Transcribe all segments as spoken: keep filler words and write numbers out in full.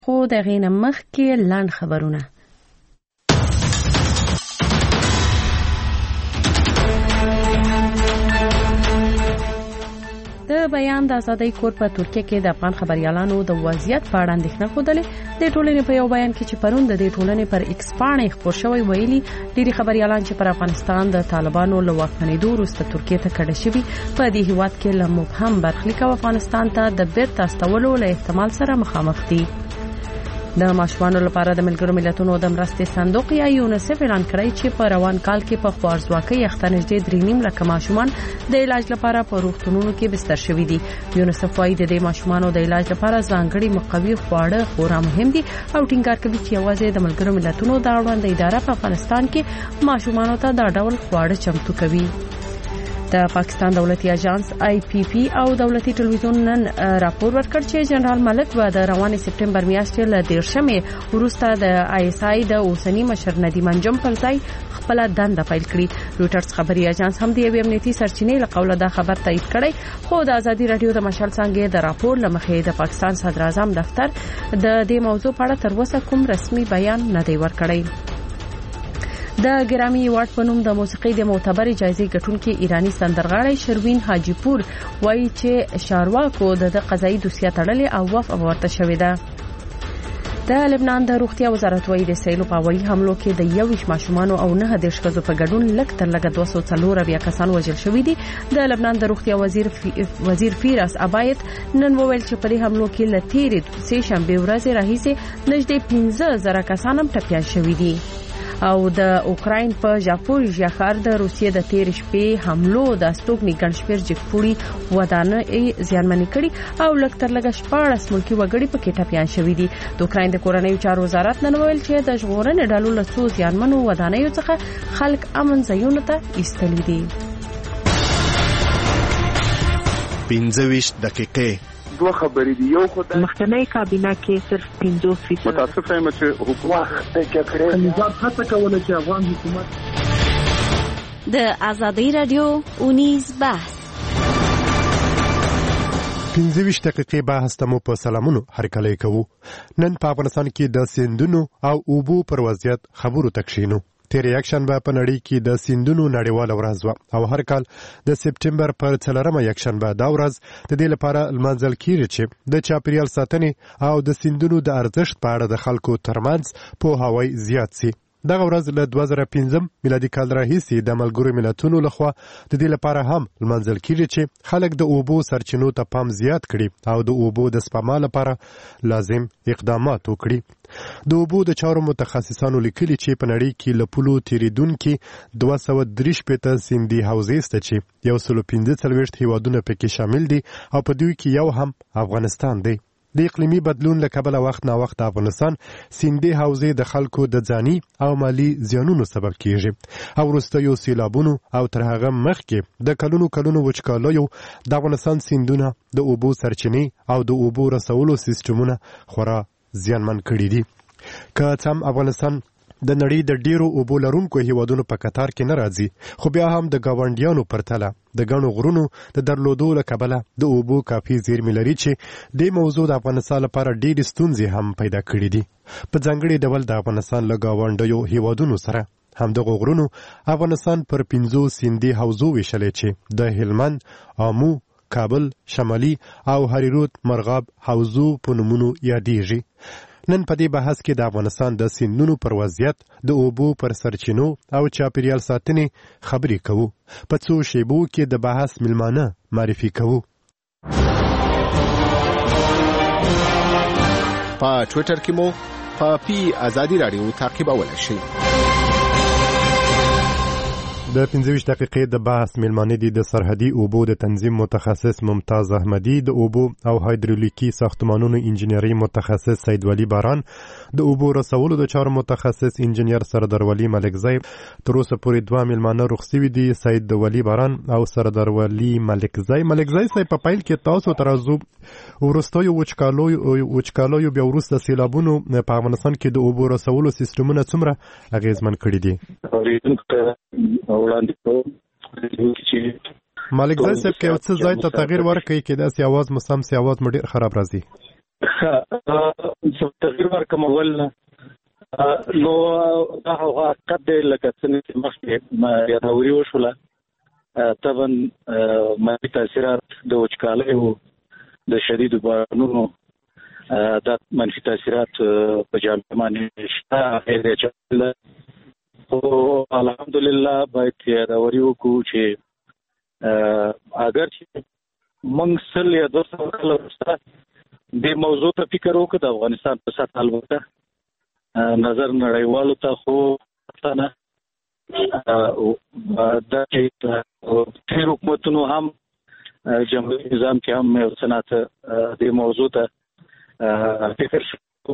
خو د غینه مخ کې لاند خبرونه. د بیان د ازادۍ کور په ترکیه کې د افغان خبريالانو د وضعیت په اړه اندېښنه خوده. د ټولنې په یو بیان کې چې پرون د دې ټولنې پر ایکس باندې خبر شوی ویلي ډېری خبريالان چې پر افغانستان د طالبانو له واکمنېدو وروسته ترکیه ته کډه شوي په دې هیواد کې له مبهم برخلیک او افغانستان ته د بیرته استولو له احتمال سره مخامخ دي. د ماشومانو لپاره د ملګرو ملتونو د مرستې صندوق یا یونیسف اعلان کړی چې په روان کال کې په خوارځواکۍ اخته نږدې درې نیم لکه ماشومان د علاج لپاره په روغتونونو کې بستر شوي دي. یونیسف وايي د دې ماشومانو د علاج لپاره ځانګړي مقوي خواړه خورا مهم دي او ټینګار کوي چې یوازې د ملګرو ملتونو د اړوند اداره په افغانستان کې ماشومانو ته دا ډول خواړه چمتو کوي. د پاکستان دولتي اژانس آی پی پی او دولتي ټلویزیون نن راپور ورکړ چې جنرال ملک به د روانې سپټمبر میاشتې له دیرشمې وروسته د آی اس آی د اوسنی مشر ندیم انجم پر ځای خپل دنده پیل کړي. رويټرز خبري اژانس هم د یو امنیتي سرچینې له قوله دا خبر تایید کړی، خو د ازادي رادیو د مشال څنګه د راپور لمخې د پاکستان صدر اعظم دفتر د دې موضوع په اړه تر اوسه کوم رسمي بیان نه دی ورکړی. د ګرامي ایوارډ په نوم د موسیقۍ د معتبرې جایزې ګټونکي ایرانی سندرغاړی شروین حاجی پور وایي چې شارواکو د قضایي دوسیه تړلې او وف ورته شوې ده. د لبنان د روغتیا وزارت وایي د سیلو په هوایي حملو کې د یویش ماشومانو او نه د ښځو په ګډون لږ تر لږه دوه سوه څلور اویا کسان وژل شوي دي. د لبنان د روغتیا وزیر فی... وزیر فیراس ابایت نن وویل چې په دې حملو کې له تیرې سې شنبې ورځې راهیسې نږدې پنځه زره کسان هم ټپیان شوي دي. او د اوکراین په ژاپوریژیا ښار د روسیې د تیر شپې حملو د استوګني ګنشپیر جګپوړي ودانۍ زیانمنې کړي او لږ تر لږه شپاړس ملکي وګړي پکې ټپیان شوي دي. د اوکراین د کورنیو چارو وزارت نن ویل چې د ژغورنې ډلو له څو زیانمنو ودانیو څخه خلک امن ځایونو ته ایستلي دي. پنځه ویشت دقیقې دوه خبرې دي. یو خو د مخکنی کابینه کې صرف پنځوس فیصد متاسف یم چې حکومت کې کړی نظام هڅه کوله چې افغان حکومت د ازادي رادیو اونیز بحث پنځه ویشت دقیقې بحث ته مو په سلامونو هرکلی کوو. نن په افغانستان کې د سیندونو او اوبو پر وضعیت خبرو تکشینو. تیر یک شنبه په نړۍ کې د سیندونو نړیواله ورځ وه او هر کال د سپټمبر پر څلورمه یک شنبه دا ورځ د دې لپاره لمانځل کیږي چې د چاپیریال ساتنې او د سیندونو د ارزښت په اړه د خلکو ترمنځ پوهاوی زیات سي. دغه ورځ له دوه زره پنځم میلادي کال راهیسې د ملګرو ملتونو لخوا د دې لپاره هم لمانځل کیږي چې خلک د اوبو سرچینو ته پام زیات کړي او د اوبو د سپما لپاره لازم اقدامات وکړي. د اوبو د چارو متخصصانو لیکلي چې په نړۍ کې له پولو تیریدونکي دوه سوه درې شپېته سیندي حوزې شته چې یو سل پنځه څلوېښت هیوادونه پکې شامل دي او په دوی کې یو هم افغانستان دی. د اقلیمي بدلون له کبله وخت نا وخت افغانستان سیندي حوزې د خلکو د ځاني او مالی زیانونو سبب کیږي او وروستیو سیلابونو او تر هغه مخکې د کلونو کلونو وچکالیو د افغانستان سیندونه د اوبو سرچینې او د اوبو رسولو سیستمونه خورا زیانمن کړي دي. که څه هم افغانستان د نړۍ د ډیرو اوبو لرونکو هیوادونو په قطار کې نه راځي، خو بیا هم د ګاونډیانو پرتله د ګڼو غرونو د درلودو له کبله د اوبو کافي زیرمې لري چې دې موضوع د افغانستان لپاره ډېرې ستونزې هم پیدا کړي دي. په ځانګړي ډول د افغانستان له ګاونډیو هیوادونو سره همدغه غرونو افغانستان پر پنځو سیندي حوزو ویشلی چې د هلمند، آمو، کابل، شمالي او هریرود مرغاب حوزو په نومونو یادیږي. نن په دې بحث کې د افغانستان د سیندونو پر وضعیت، د اوبو پر سرچینو او چاپیریال ساتنې خبرې کوو. په څو شیبو کې د بحث ملمانه معرفي کوو. په ټویټر کې مو په پی ازادي رادیو تعقیبولی شئ. د پنځه ویشت دقیقې د بحث ملمانه دي د سرحدي اوبو د تنظیم متخصص ممتاز احمدي، د اوبو او هایدرولیکي ساختمانونو انجینري متخصص سید ولی باران، د اوبو رسولو د چارو متخصص انجینر سردار ولی ملکزی. تر اوسه پورې دوه ملمانه رخ سوي دي، سید ولی باران او سردار ولی ملکزی. ملکزی صاحب په پیل کې تاسو ترازو ورستیو وچکالیو وچکالیو بیا وروسته سیلابونو په افغانستان کې د اوبو رسولو سیستمونه څومره اغیزمن کړي دي؟ مالک ځای صاحب که یو څه ځای ته تغییر ورکړي، کېدای سي اواز مو سم سي، اواز مو ډېر خراب راځي. تغیر ورکمول نو دا هغه حقیقت دی لکه څنګه چې مخکې یادوري وشوله طبعا منفي تاثیرات د وچکالۍ او د شدیدو بارانونو دا منفي تاثیرات په جامعه باندې شته هغه چې خو الحمدلله باید یادوري وکړو چې اگر چې موږ سل یا دوه سوه کاله وروسته دې موضوع ته فکر وکړو د افغانستان په سطح البته نظر نړیوالو ته خو نه دا چې تیر حکومتونو هم جمهوري نظام کې هم یو صنعت دې موضوع ته فکر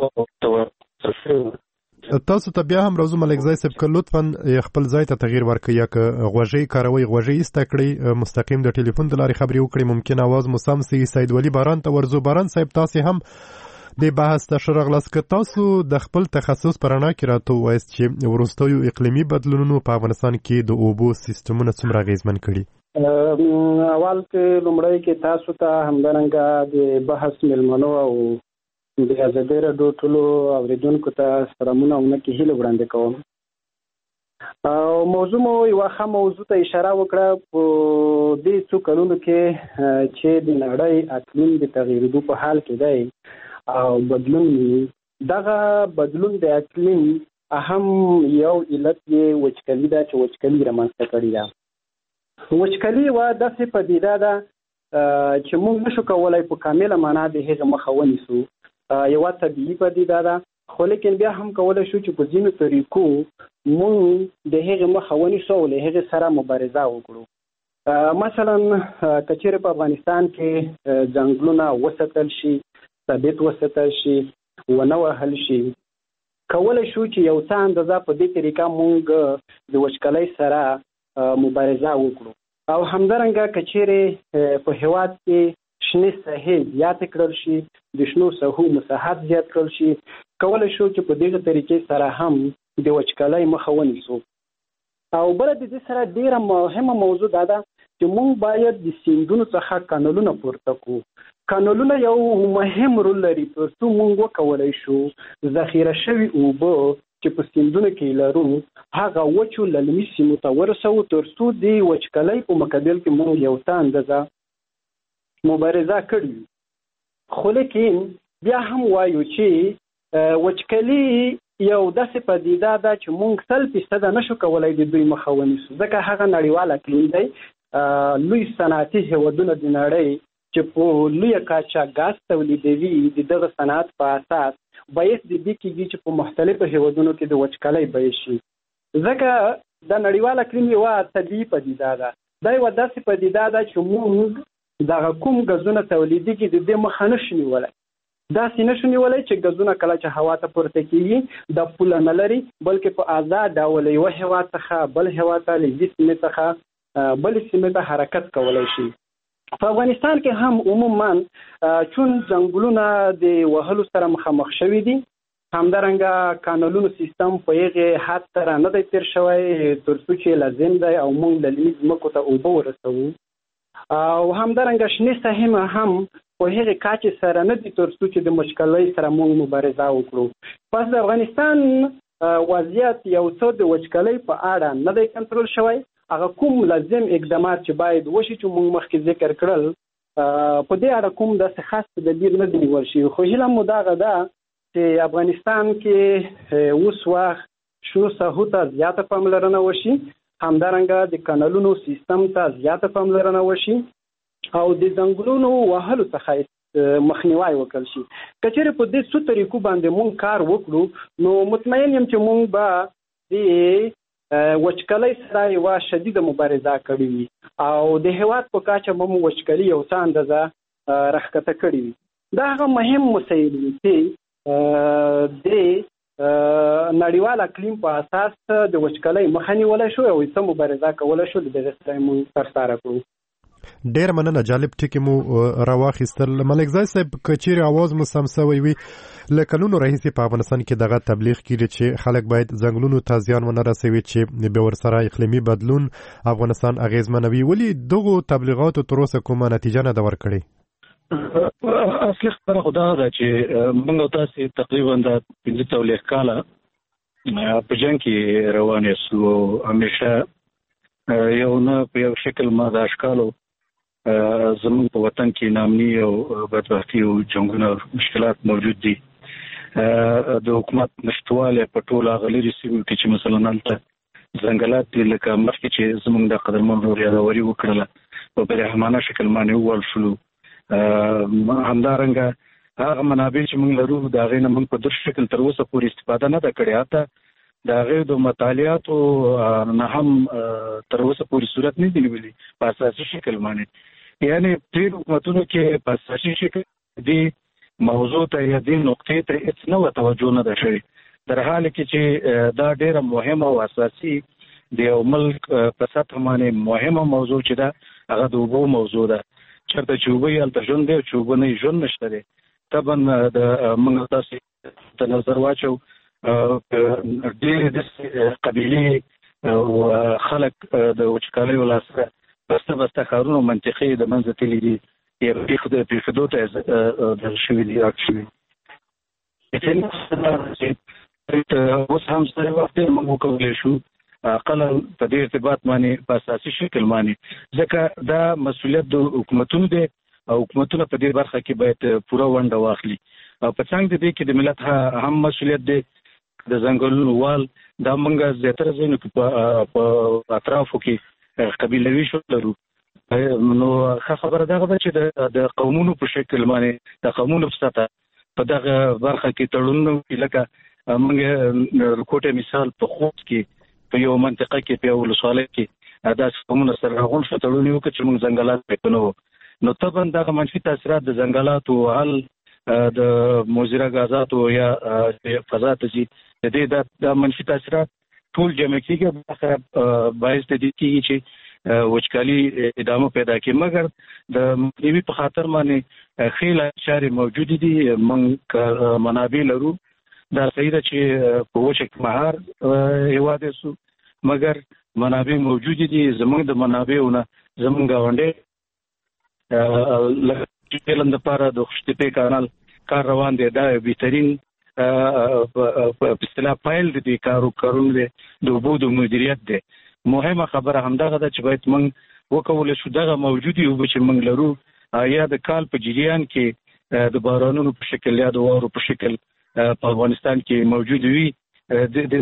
شو. تاسو ته بیا هم راځو ملک ځای صاحب که لطفا خپل ځای ته تغییر ورکړئ یا که غوږۍ کاروئ غوږۍ ایسته کړئ مستقیم د ټلیفون د لارې خبرې وکړئ ممکن اواز مو سم سي. سید ولی باران ته ورځو. باران صاحب تاسې هم د بحث ته ښه راغلاست که تاسو د خپل تخصص په رڼا کې راته ووایاست چې وروستیو اقلیمي بدلونونو په افغانستان کې د اوبو سیستمونه څومره اغېزمن کړي؟ اول کې لومړی کې تاسو ته همدارنګه د بحث مېلمنو او د ازادۍ راډیو ټولو اورېدونکو ته سلامونه او نکې هیلې وړاندې کوم. او موضوع مو یوه ښه موضوع ته اشاره وکړه په دې څو کلونو کې چې د نړۍ اقلیم د تغییرېدو په حال کې دی او بدلون دغه بدلون د اقلیم اهم یو علت یې وچکلي ده چې وچکلي رامنځته کړې ده. وچکلي یوه داسې پدیده ده چې موږ نشو کولی په کامله معنا د هغې مخه ونیسو. یوه طبیعي پدیده ده خو لیکن بیا هم کولی شو چې په ځینو طریقو موږ د هغې مخه ونیسو او له هغې سره مبارزه وکړو. مثلا که چیرې په افغانستان کې ځنګلونه وساتل شي ثابت وساتل شي ونه وهل شي کولی شو چې یو څه اندازه په دې طریقه موږ د وچکلۍ سره مبارزه وکړو. او همدارنګه که چیرې په هېواد کې شنې ساحې زیاتې کړل شي د شنو ساحو مساحت زیات کړل شي کولی شو چې په دغه طریقې سره هم د وچکلۍ مخه ونیسو. او بله د دې سره ډېره مهمه موضوع دا ده چې موږ باید د سیندونو څخه کانالونه پورته کړو. کانالونه یو مهم رول لري تر څو موږ وکولی شو ذخیره شوي اوبه چې په سیندونو کې لرو هغه وچو للمي سیمو ته ورسوو تر څو د وچکلۍ په مقابل کې موږ یو څه اندازه مبارزه کړې وي. خو لیکن بیا هم وایو چې وچکلي یو داسې پدیده ده چې موږ سل فیصده نشو کولی د دوی مخه ونیسو ځکه هغه نړیوال اقلیم دی. لوی صنعتي هېوادونه د نړۍ چې په لویه کچه ګاز تولیدوي د دغه صنعت په اساس باعث د دې کېږي چې په مختلفو هېوادونو کې د وچکلۍ بیه شي ځکه د نړیوال اقلیم یوه طبیعي پدیده ده. دا یوه داسې پدیده ده چې موږ دغه کوم ګازونه تولیدېږي د دې مخه نشو نیولی. داسې نشو نیولی چې ګازونه کله چې هوا ته پورته کېږي دا پوله نه لري بلکې په ازاد ډول یوه هېواد څخه بل هېواد ته له یوې سیمې څخه بلې سیمې ته حرکت کولی شي. په افغانستان کې هم عموما چون ځنګلونه د وهلو سره مخامخ شوي دي همدارنګه کانالونو سیستم په هغې حد سره نه دی تیر شوی تر څو چې لازم دی او موږ للمي ځمکو ته اوبه ورسوو. او همدارنګه شنې ساحې هم په هغې کچې سره نه دي تر څو چې د وچکلۍ سره موږ مبارزه وکړو. پس د افغانستان وضعیت یو څه د وچکلۍ په اړه نه دی کنټرول شوی. هغه کوم لازم اقدامات چې باید وشي چې موږ مخکې ذکر کړل په دې اړه کوم داسې خاص تدابیر نه دي نیول شوي. خو هیله مو دغه ده چې افغانستان کې اوس وخت شنو ساحو ته زیاته پاملرنه وشي همدارنګه د کانالونو سیستم ته زیاته پاملرنه وشي او د ځنګلونو وهلو څخه مخنیوی وکړل شي. که چیرې په دې څو طریقو باندې موږ کار وکړو نو مطمئن یم چې موږ به د وچکلۍ سره یوه شدیده مبارزه کړې وي او د هېواد په کچه به مو وچکلي یو څه اندازه راښکته کړې وي. دا هغه مهم مسایل دي چې د نړیوال اقلیم په اساس د وچکلۍ مخه نیولی شو او څه مبارزه کولی شو د دغې سره موږ ترسره کړو. ډیر مننه جالب ټکی مو راواخیستل. ملک ځای صاحب که چیرې اواز مو سم سوی وي له کلونو راهیسې په افغانستان کې دغه تبلیغ کیږي چې خلک باید ځنګلونو ته زیان ونه رسوي چې به ورسره اقلیمي بدلون افغانستان اغیزمنوي. ولې دغو تبلیغاتو تر اوسه کومه نتیجه نه ده ورکړې؟ اصلي خبره خدا ده چې موږ تاسو تقریبا د پنځه تولې کاله په جنگ کې روان یو همیشه یو نه په یو شکل ما د اشکالو زموږ په وطن کې نامني او بدبختي او جنگونه مشکلات موجود دي. د حکومت نشټواله په ټوله غلري سیمو کې چې مثلا نلته ځنګلات دي لکه مخکې چې زموږ د قدرمن ورور یادوري وکړله په برهمانه شکل باندې وول شو. همدارنګه هغه منابع چې موږ لرو د هغې نه موږ په در شکل تر اوسه پورې استفاده نه ده کړې. حتی د هغې د مطالعاتو نه هم تر اوسه پورې صورت نه دی نیولي په اساسي شکل باندې. یعنې ډېر حکومتونو کې په اساسي شکل دې موضوع ته یا دې نقطې ته هېڅ نه توجه نه ده شوې، در حال کې چې دا ډېره مهمه او اساسي د یو ملک په سطح باندې مهمه موضوع چې ده هغه د اوبو موضوع ده. چېرته چې اوبه یې هلته ژوند دی او چې اوبه نه یې ژوند نشته دی. طبعا د موږ تاسې ته نظر واچو ډېرې داسې قبیلې او خلک د وچکالیو له سره بسته بسته ښارونه منطقې د منځه تللي دي، پرېښودو ته دغه شوي دي راک شوي. اوس هم سره وخت موږ وکولی شو اقلا په دې ارتباط باندې په اساسي شکل باندې، ځکه دا مسؤلیت د حکومتونو دی او حکومتونه په دې برخه کې باید پوره ونډه واخلي. او په څنګ د دې کې د ملت هم مسؤلیت دی. د ځنګلونو وال دا موږ زیاتره ځایونو کې په اطرافو کې قبیلوي شکل لرو. نو ښه خبره دغه ده چې د قومونو په شکل باندې د قومونو په سطحه په دغه برخه کې تړونونه وکړي. لکه موږ کوټه مثال په خوست کې په یو منطقه کې په یو ولسوالۍ کې داسې قومونه سره راغونډ شو، تړون یې وکړ چې موږ ځنګلات پرې نه وو. نو طبعا دغه منفي تاثیرات د ځنګلاتو حل د مضره غازاتو یا فضا ته ځي، د دې دا منفي تاثیرات ټول جمع کېږي، بالاخره باعث د دې کېږي چې وچکالي ادامه پیدا کړي. مګر د مخنیوي په خاطر باندې ښې لارې چارې موجودې دي. موږ منابع لرو، دا صحیح ده چې په وچه کې مهار هېواد سو، مګر منابع موجودې دي. زموږ د منابعو نه زموږ ګاونډی لکه فعلا دپاره د خوشتپې کانال کار روان دی. دا بهترین په اصطلاح پایل د دې کارو کارونه دی د اوبو د مدیریت دی. مهمه خبره همدغه ده چې باید موږ وکولی شو دغه موجودې اوبه چې موږ لرو یا د کال په جریان کې د بارانونو په شکل یا د واورو په شکل په افغانستان کې موجود وي، د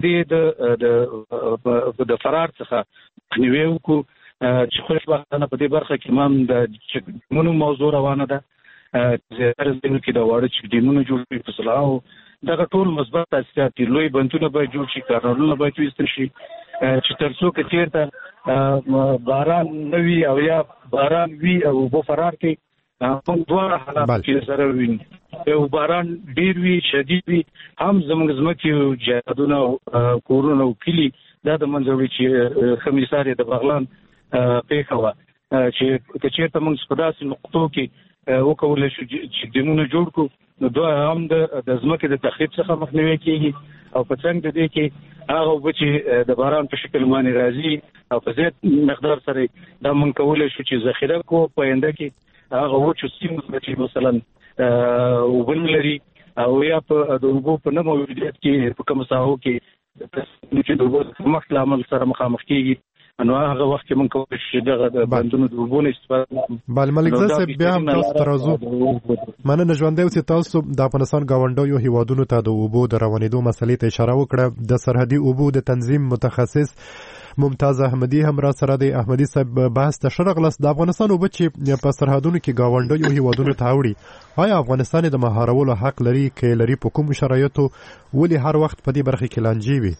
دې د فرار څخه مخنیوی وکړو. چې خوشبختانه په دې برخه کې هم د چکډیمونو موضوع روانه ده. زیاتره ځایونو کې د واړه چکډیمونو جوړ شوي په سلاهو، دغه ټول مثبت تاثیرات دي. لوی بندونه باید جوړ شي، کانالونه باید ویستل شي، چې تر څو که چېرته باران نه وي او یا باران وي او اوبه فرار کوي، موږ دواړه حالات کې سره وینو. یو باران ډېر وي، شدید وي، هم زموږ ځمکې جایدادونه او کورونه او کلي دا د منځه وړي. چې ښه مثال یې د بغلان پېښه وه چې که چېرته موږ په داسې نقطو کې وکولی شو چې ډیمونه جوړ کړو، نو دا هم د ځمکې د تخریب څخه مخنیوی کېږي. او په څنګ د دې کې هغه اوبه چې د باران په شکل باندې راځي او په زیات مقدار سره دا موږ کولی شو چې ذخیره کړو په آینده کې هغه وچو سیمو چې مثلا اوبه نه لري او یا په د اوبو په نه موجودیت کې په کومو ساحو کې چې د اوبو د کمښت له امله سره مخامخ کېږي، نو هغه وخت کې موږ کولی شو چې دغه د بندونو د اوبو نه استفاده وکړو. بل ملک زه بیا هم تاسو ته راځو. مننه ژوندی اوسئ. تاسو د افغانستان ګاونډیو هیوادونو ته د اوبو د روانېدو مسلې ته اشاره وکړه. د سرحدي اوبو د تنظیم متخصص ممتاز احمدي هم را سره دی. احمدي صاحب بحث ته ښه راغلاست. د افغانستان اوبه چې په سرحدونو کې ګاونډیو هیوادونو ته اوړي، آیا افغانستان د مهارولو حق لري؟ که لري په کومو شرایطو؟ ولې هر وخت په دې برخه کې لانجې وي؟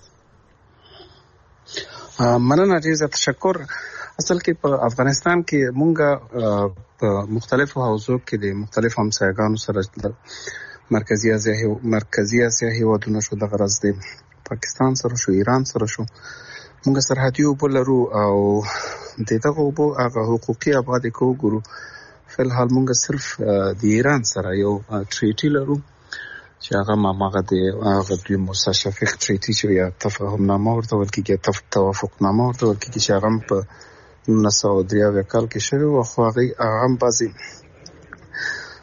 مننه، ډېر زیات تشکر. اصل کې په افغانستان کې مونږ په مختلفو حوزو کې د مختلفو همسایګانو سره مرکزی اسیا مرکزی اسیا هیوادونو شو، د غرض د پاکستان سره شو، ایران سره شو، مونږ سرحدي اوبه لرو او د دغه اوبو هغه حقوقي ابعاد کې وګورو. فلحال مونږ صرف د ایران سره یو ټریټي لرو چې هغه ماماغه د هغه دوی مستشفق ټریټي چې یا تفاهم نامه ورته ویل کېږي، توافق نامه ورته ویل کېږي، چې هغه په نولس سوه درې اویا کال کې شوی و. خو هغې هغه هم بعضې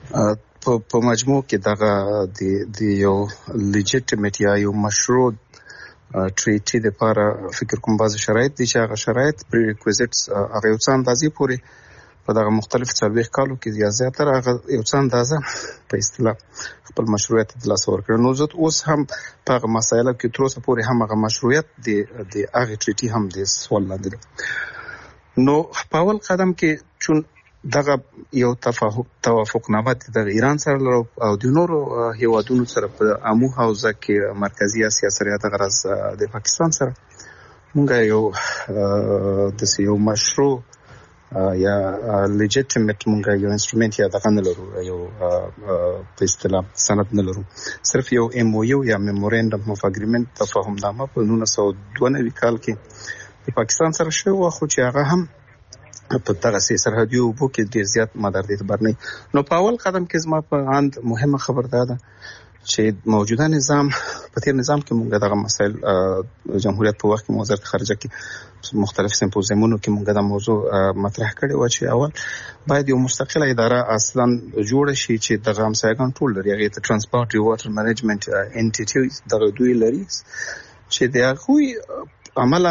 په مجموع کې دغه د یو لیجیټیمیټ یا یو مشروع ټریټي د لپاره فکر کوم بعض شرایط دي چې هغه شرایط پری ریکویزټس هغه یو څه اندازې پورې په دغه مختلف څلوېښت کالو کې یا زیاتره هغه یو څه اندازه په اصطلاح خپل مشروعیت ترلاسه ورکړ. نو زه اوس هم په هغه مسایلو کې تر اوسه پورې هم هغه مشروعیت د د هغه ټریټي هم د سوال لاندې ده. نو په اول قدم کې چون دغه یو تفاهم توافقنامه د ایران سره لرو او د نورو هیوادونو سره په امو حوزه کې مرکزی اسیا سره د غرض د پاکستان سره مونږ یو د یو مشروع یا لیجیټیمیټ مونږ یو انسټرومنت یا دغه نه لرو, یو په اصطلاح سند نه لرو. صرف یو ام او یو یا میمورندم اف اګریمنت تفاهمنامه په نولس سوه دوه نوي کال کې د پاکستان سره شوی و, خو چې هغه هم په دغه سرحدي اوبو کې ډېر زیات مدار د اعتبار نه. نو په اول قدم کې زما په اند مهمه خبر ده چې موجوده نظام په تیر نظام کې مونږ دغه مسایل جمهوریت په وخت کې وزارت خارجه کې مختلف سمپوزیمونو کې مونږ د موضوع مطرح کړی و چې اول باید یو مستقله اداره اصلا جوړ شي چې دغه همسایګان ټول لري, هغه ته ترانسپورت واټر مینجمنت انټیټي دغه دوی لري چې د هغوی عملا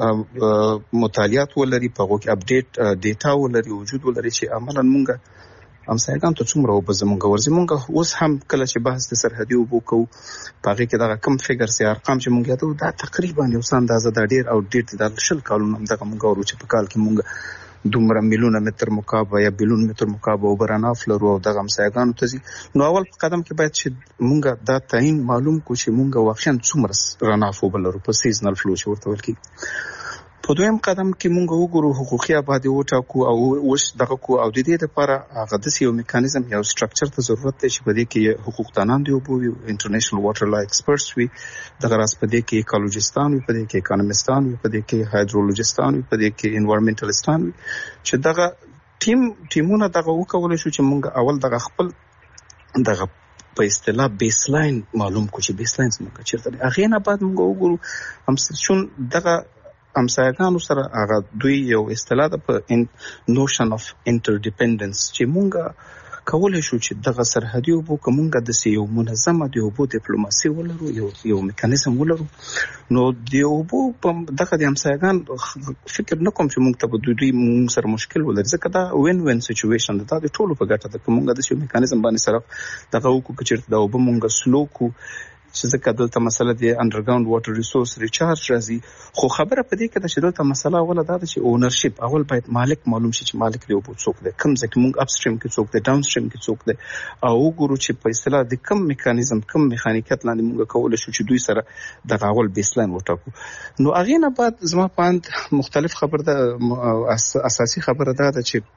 مطالعات ولري, په هغو کې اپډیټ ډیټا ولري, وجود ولري چې عملا مونږ همسایګان ته څومره اوبه زمونږ ورځي. مونږ اوس هم کله چې بحث د سرحدي اوبو کوو په هغې کې دغه کم فګر سي ارقام چې مونږ یادو دا تقریبا یو څه اندازه دا ډېر او ډېر د شل کالونو هم دغه مونږ ورو چې په کال کې مونږ دومره میلیونه متر مکعب یا بیلون متر مکعب اوبه راناف لرو او دغه همسایګانو ته ځي. نو اول قدم کې باید چې مونږ دا تعین معلوم کړو چې مونږ واقعا څومره راناف اوبه لرو په سیزنل فلو چې ورته ویل کېږي. په دویم قدم کې مونږ وګورو حقوقي آبادي وټاکو او اوس دغه کو او د دې لپاره هغه د یو میکانیزم یا سټرکچر ته ضرورت دی چې په دې کې حقوقدانان دی او انټرنیشنل واټر لا ایکسپرټس وي, دغه راس په دې کې ایکولوژیستان وي, په دې کې اکونومیستان وي, په دې کې هایدرولوژیستان وي, په دې کې انوایرنمنټالیستان وي چې دغه ټیم ټیمونه دغه وکول شو چې مونږ اول دغه خپل دغه په اصطلاح بیسلاین معلوم کو چې بیسلاین څنګه چیرته دی. هغه نه بعد مونږ وګورو هم چون دغه همسایګانو سره هغه دوی یو اصطلاح ده په نوشن اف انټرډیپندنس چې مونږ کولای شو چې دغه سرحدي اوبو که مونږ د یو منظمه د اوبو ډیپلوماسي ولرو, یو یو میکانیزم ولرو, نو د اوبو په دغه د همسایګان فکر نه کوم چې مونږ ته به دوی دوی مونږ سره مشکل ولري, ځکه دا وین وین سچویشن ده, دا د ټولو په ګټه ده که مونږ د یو میکانیزم باندې سره دغه وکړو که چېرته د اوبه مونږ سلو کو چې ځکه دلته مسله د انډرګراوند واټر ریسورس ریچارج راځي. خو خبره په دې کې ده چې دلته مسله اوله دا ده چې اونرشپ اول باید مالک معلوم شي چې مالک د اوبو څوک دی, کوم ځای کې مونږ اپ سټریم کې څوک دی, ډاون سټریم کې څوک دی, او وګورو چې په اصطلاح د کوم میکانیزم کوم میخانیکت لاندې مونږ کولی شو چې دوی سره دغه اول بیسلاین وټاکو. نو هغې نه بعد زما په اند مختلف خبر ده اساسي خبره دا ده چې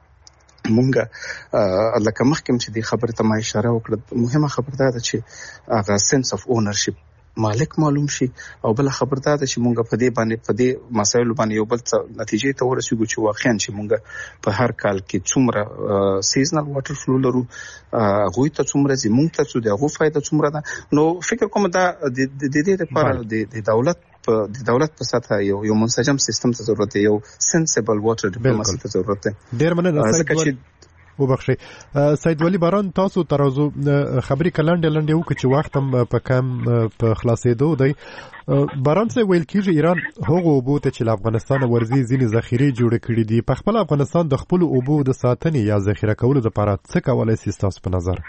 مونږ لکه مخکې چې د خبرې ته ما اشاره وکړه, مهمه خبره دا ده چې هغه سنس اف اونرشپ مالک معلوم شي, او بل خبر دا ده چې مونږ په دې باندې په دې مسایلو باندې یو بل نتیجې ته ورسېږو چې واقعا چې مونږ په هر کال کې څومره سیزنل واټر فلو لرو, هغوی ته څومره ځي, مونږ ته څو د هغو فایده څومره ده. نو فکر کوم دا د دې لپاره د دولت د دولت په سطح یو یو منسجم سیستم ته ضرورت دی, یو سنسیبل واټر ډیپلوماسي ته ضرورت دی. ډیر مننه سید وبخښئ سید ولی باران, تاسو ترازو خبرې کلنډه لنډه وکړو چې وخت هم په کم په خلاصېدو دی. باران څه ویل کېږي ایران هغو اوبو ته چې له افغانستان ورځي ځینې ذخیرې جوړې کړي دي, په خپل افغانستان د خپلو اوبو د ساتنې یا ذخیره کولو لپاره څه کولی شي ستاسو په نظر؟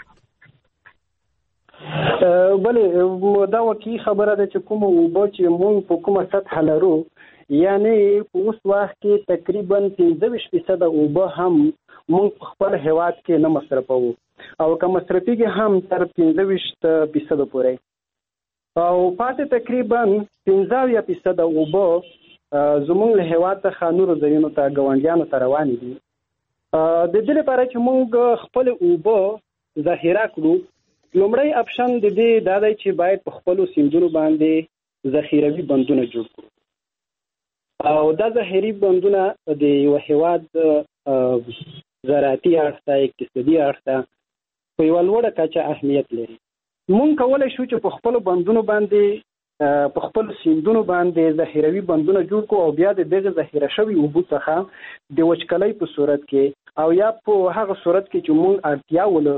بلې دا واقعي خبره ده چې کومه اوبه چې مونږ په کومه سطح لرو, یعنی په اوس وخت کې تقریبا پنځه ویشت فیصده اوبه هم مونږ په خپل هیواد کې نه مصرفوو, او که مصرفېږي هم تر پنځه ویشت فیصده پورې, او پاتې تقریبا پنځه اویا فیصده اوبه زمونږ له هیواد څخه نورو ځایونو ته ګاونډیانو ته روانې دي. د دې لپاره چې مونږ خپل اوبه ذخیره کړو, لومړی اپشن د دې دا دی چې باید په خپلو سیندونو باندې ذخیروي بندونه جوړ کړو, او دا ذخیروي بندونه د یو هیواد زراعتي اړخ ته, اقتصادي اړخ ته په یوه لوړه کچه اهمیت لري. مونږ کولی شو چې په خپلو بندونو باندې په خپلو سیندونو باندې ذخیروي بندونه جوړ کړو, او بیا د دغه ذخیره شوي اوبو څخه د وچکلۍ په صورت کې او یا په هغه صورت کې چې مونږ اړتیا ولرو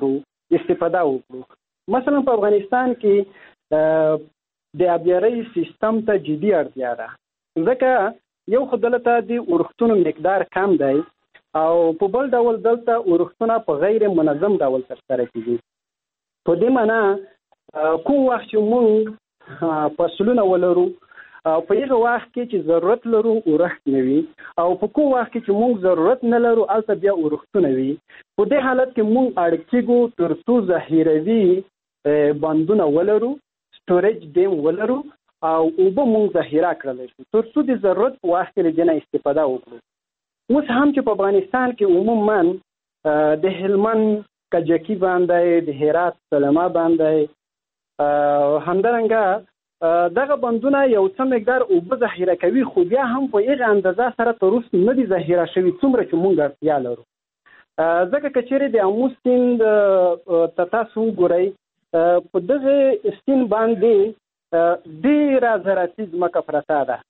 استفاده وکړو. مثلا په افغانستان کې د آبیارۍ سیستم ته جدي اړتیا ده، ځکه یو خو دلته د اورښتونو مقدار کم دی او په بل ډول دلته اورښتونه په غیر منظم ډول ترسره کېږي. په دې معنا کوم وخت چې موږ فصلونه ولرو او په هغه وخت کې چې ضرورت لرو اورښت نه وي، او په کوم وخت کې چې موږ ضرورت نه لرو هلته بیا اورښتونه وي، په دې حالت کې موږ اړ کېږو تر څو ذخیروي بندونه ولرو، سټوریج ډیم ولرو او اوبه موږ ذخیره کړلی شو تر څو د ضرورت په وخت کې له دې نه استفاده وکړو. اوس هم چې په افغانستان کې عموما د هلمند کجکي باندې، د هرات سلما باندې همدارنګه دغه بندونه یو څه مقدار اوبه ذخیره کوي، خو بیا هم په هغه اندازه سره تر اوسه نه دي ذخیره شوي څومره چې موږ اړتیا لرو. ځکه که چیرې د آمو سیند ته تاسو وګورئ، په دغه سیند باندې ډېره زراعتي ځمکه پرته ده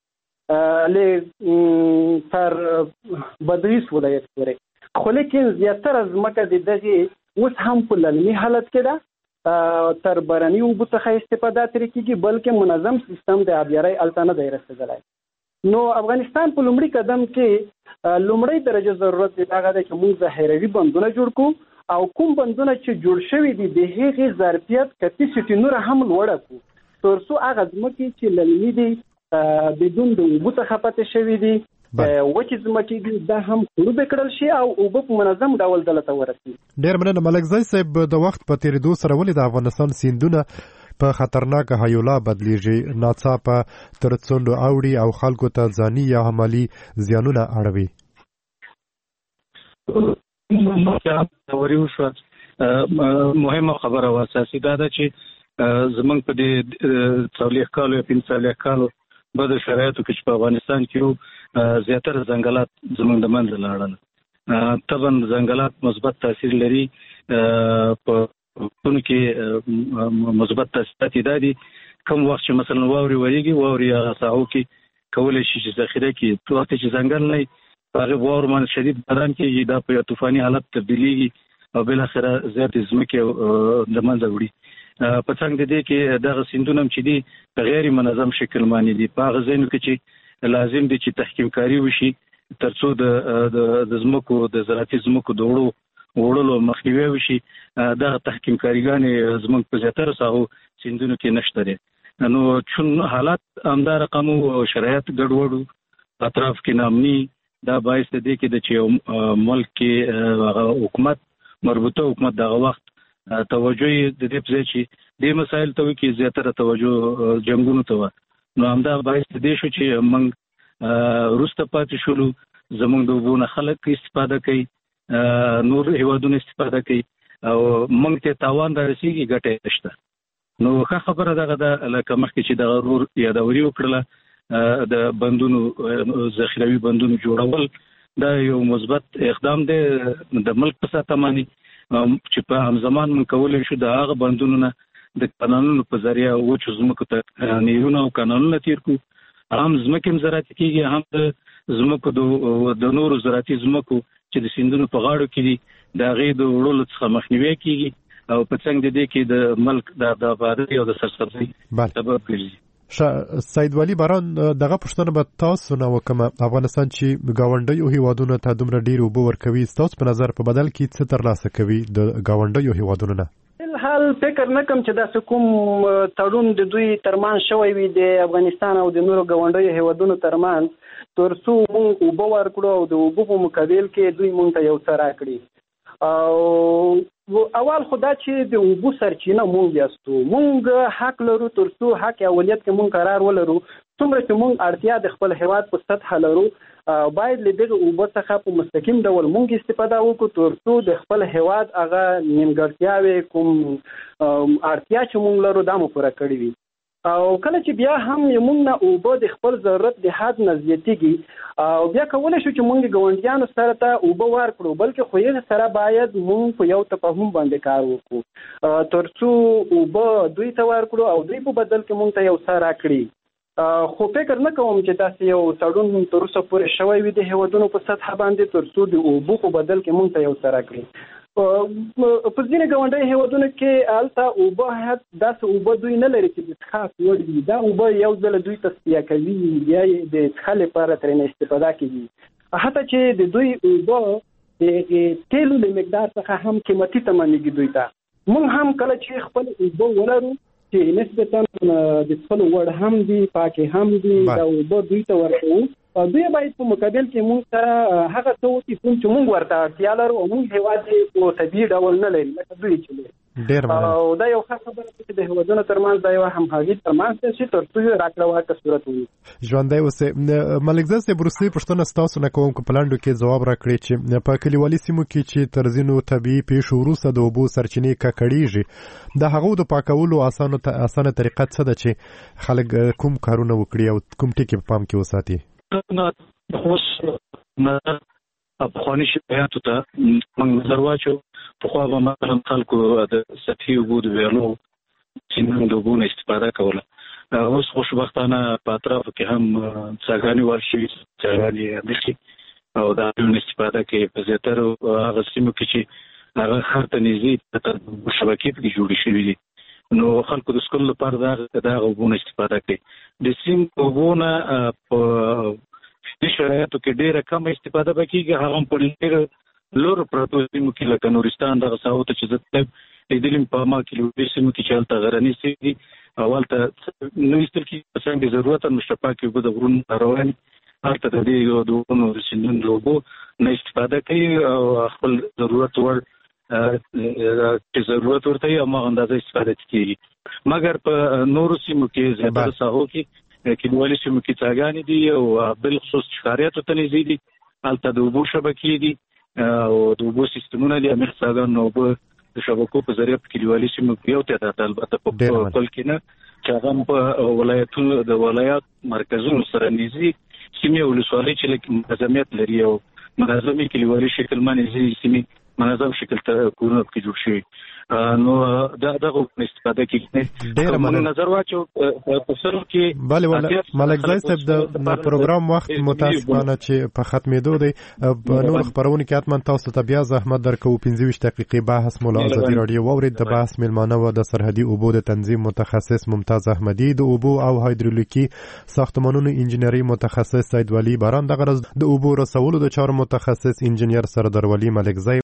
تر بادغیس ولایت پورې، خو لیکن زیاتره ځمکه د دغې اوس هم په للمي حالت کې ده، تر باراني اوبو څخه استفاده ترې کېږي، بلکې منظم سیستم د آبیارۍ هلته نه دی رسېدلی. نو افغانستان په لومړي قدم کې لومړی درجه ضرورت دی هغه دی چې موږ ذخیروي بندونه جوړ کړو او کوم بندونه چې جوړ شوي دي د هغې ظرفیت کپیسټي نوره هم لوړه کړو تر څو هغه ځمکې چې للمي دي بدون د اوبو څخه پاتې شوي دي وچې ځمکې دي دا هم خړوبې کړل شي او اوبه په منظم ډول دلته ورسي. ډېر مننه ملکزی صاحب. د وخت په تېرېدو سره ولې د افغانستان سیندونه په خطرناکه هیولا بدلیږي، ناڅاپه تر څنډو اوړي او خلکو ته ځاني یا عملي زیانونه اړوي؟ مهمه خبره وه اساسي دا ده چې زمونږ په دې څلوېښت کالو یا پنځه څلوېښت کالو بده شرایطو کې چې په افغانستان کې زیاتره ځنګلات زمونږ د منځه لاړل. طبعا ځنګلات مثبت تاثیر لري، په کونو کې مثبت تاثیرات دا دي کوم وخت چې مثلا واورې ورېږي، واورې هغه ساحو کې کولی شي چې ذخیره کړي، په وخت چې ځنګل نه وي په هغې واورو باندې شدید باران کېږي، دا په یو طوفاني حالت تبدیلېږي او بالاخره زیاتې ځمکې د منځه وړي. په څنګ د دې کې دغه سیندونه هم چې دي په غیر منظم شکل باندې دي، په هغه ځایونو کې چې لازم دي چې تحکیم کاری وشي تر څو د ځمکو د زراعتي ځمکو د وړو وړلو مخنیوی وشي. دغه تحکیم کاریګانې زموږ په زیاتره ساحو سیندونو کې نشته دي. نو چون حالات همدا رقم او شرایط ګډوډ اطراف کې نامني، دا باعث دی کې د چې ملک کې حکومت مربوطه حکومت دغه وخت توجه د دې په ځای چې دې مسایل ته وکړي زیاتره توجه جنګونو ته وه. نو همدا باعث دی شو چې موږ وروسته پاتې شولو، زموږ د اوبو نه خلک استفاده کوي، نور هیوادونه استفاده کوي او موږ ته تاوان را رسېږي، ګټه نشته. نو ښه خبره دغه ده لکه مخکې چې دغه ورور یادوري وکړله د بندونو ذخیروي بندونو جوړول، دا یو مثبت اقدام دی د ملک په سطحه باندې چې په همزمان موږ کولی شو د هغه بندونو نه د کانالونو په ذریعه وچو ځمکو ته نیرونه او کانالونه تیر کړو. هم ځمکې هم زراعتي کېږي، هم د ځمکو د نورو زراعتي ځمکو چې د سیندونو په غاړو کې دي د هغې د وړلو څخه مخنیوی کېږي او په څنګ د دې کې د ملک د آبادۍ او د سرسبزۍ سبب ګرځي. سید ولی باران دغه پوښتنه به تاسو نه وکړم، افغانستان چې ګاونډیو هیوادونو ته دومره ډېر اوبه ورکوي، ستاسو په نظر په بدل کې څه ترلاسه کوي د ګاونډیو هیوادونو نه؟ حال فکر نه کوم چې داسې کوم تړون د دوی ترمنځ شوی وي د افغانستان او د نورو ګاونډیو هیوادونو ترمنځ تر څو موږ اوبه ورکړو او د اوبو په مقابل کې دوی موږ ته یو څه راکړي. او اول خدا چې د اوبو سرچینه موږ یاستو، موږ حق لرو تر څو حق اولیت کې موږ قرار ولرو، څومره چې موږ اړتیا د خپل هیواد په سطحه لرو باید له دغه اوبو څخه په مستقیم ډول موږ استفاده وکړو تر څو د خپل هیواد هغه نیمګړتیاوې کوم اړتیا چې موږ لرو دا مو پوره کړې وي. او کله چې بیا هم موږ نه اوبه د خپل ضرورت د حد نه زیاتېږي او بیا کولی شو چې موږ ګاونډیانو سره ته اوبه ورکړو، بلکې خو هغې سره باید موږ په یو تفاهم باندې کار وکړو تر څو اوبه دوی ته ورکړو او دوی په بدل کې موږ ته یو څه راکړي. خو فکر نه کوم چې داسې یو تړون تر اوسه پورې شوی وي د هیوادونو په سطحه باندې تر څو د اوبو په بدل کې موږ ته یو څه راکړي. په ځینې ګاونډي هیوادونو کې هلته اوبه داسې اوبه دوی نه لري چې د خاص وړ وي. دا اوبه یو ځل دوی تصفیه کوي بیا یې د څښلو لپاره ترې استفاده کوي. حتی چې د دوی اوبه د تیلو له مقدار څخه هم قیمتي تمامېږي دوی ته. موږ هم کله چې خپل اوبه ولرو چې نسبتا د څښلو وړ هم دي پاکې هم دي دا اوبه دوی ته ورکوو دوی باید په مقابل کې موږ ته هغه څه وکړي کوم چې موږ ورته اړتیا لرو او موږ هېواد یې په طبیعي ډول نه لري لکه دوی چې لري. او دا یو ښه خبره ده چې د هېوادونو ترمنځ دا یوه همغږي ترمنځ شي تر څو یې راکړه ورکړه صورت وي. ژوندی اوسئ. ملکزی صاحب وروستۍ پوښتنه ستاسو نه کوم که په لنډو کې ځواب راکړئ چې په کلیوالي سیمو کې چې تر ځینو طبیعي پیښو وروسته د اوبو سرچینې ککړېږي د هغو د پاکولو اسانه طریقه څه ده چې خلک کوم کارونه وکړي او کوم ټکي په پام کې وساتي؟ اوس افغاني شرایطو ته موږ نظر واچو. پخوا به مثلا خلکو د سطحي اوبو د ویالو سیندونو د اوبو نه استفاده کوله. اوس خوشبختانه په اطرافو کې هم څاګانې وال شوي څاګانې همداسې او د هغو نه استفاده کوي. په زیاترو هغه سیمو کې چې هغه ښار ته نږدې شبکې پکې جوړې شوي دي نو خلکو د څښلو لپاره د هغه اوبو نه استفاده کوي. د سیند اوبو نه په دې شرایطو کې ډېره کمه استفاده به کېږي. هغه هم په ډېر لوړو پرتو سیمو کې لکه نورستان دغه ساحو ته چې زه لیدلي په ما کې لوړې سیمو کې چې هلته غرني سیمې دي او هلته نه ایستل کېږي په څنګ ضرورت هم نشته پاکې اوبه د غرونو روانې هلته د دې د اوبو د سیندونو د اوبو نه استفاده کوي او خپل ضرورت وړ چې ضرورت ورته وي هماغه اندازه استفاده کېږي. مګر په نورو سیمو کې زیاتره ساحو کې کلیوالي سیمو کې څاګانې دي او بالخصوص ښکاریاتو ته نږدې دي هلته د اوبو شبکې دي او د اوبو سیستمونه دي. امیر څاګانو اوبه د شبکو په ذریعه په کلیوالي سیمو کې یو تعداد البته په کل کې نه چې هغه په ولایتونو د ولایت مرکزونو سره نږدې سیمې ولسوالۍ چې لکه منظمیت لري او منظمې کلیوالي شکل باندې سیمې منظم شکل ته کورونه پکې جوړ شوي نو دا دغه استفاده کېږي. ډېره مننه. نظر واچو په سرو کې بله ملکزی صاحب د پروګرام وخت متاسفانه چې په ختمېدو دی. په نور خپرونې کې حتما تاسو ته بیا زحمت درکوو. پنځه ویشت دقیقې بحث مو له ازادي راډیو واورېد. د بحث میلمانه و د سرحدي اوبو د تنظیم متخصص ممتاز احمدي، د اوبو او هایدرولیکي ساختمانونو انجینري متخصص سید ولی باران، دغه ورځ د اوبو رسولو د چارو متخصص انجینر سردار ولی ملکزی.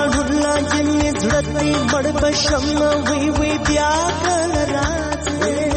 बड़ बशम हुई हुई प्यार राज